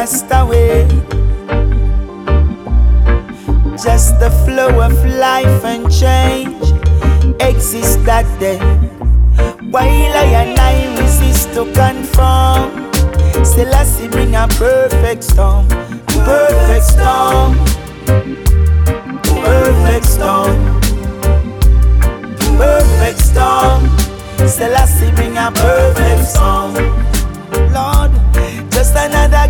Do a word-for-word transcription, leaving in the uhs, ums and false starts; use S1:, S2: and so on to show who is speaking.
S1: cast away. Just the flow of life and change exists that day. While I and I resist to conform, Selassie bring a perfect storm, perfect storm, perfect storm, perfect storm. Selassie bring a perfect storm. Lord, just another